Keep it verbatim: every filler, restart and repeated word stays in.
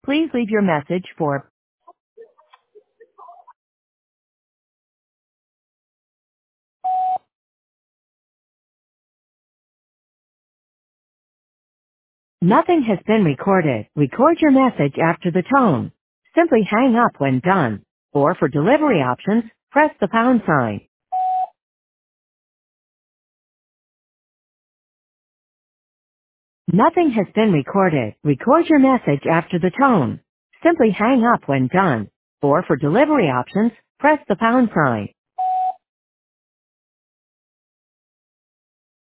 Please leave your message for nothing has been recorded. Record your message after the tone. Simply hang up when done. Or for delivery options, press the pound sign. Nothing has been recorded. Record your message after the tone. Simply hang up when done. Or for delivery options, press the pound sign.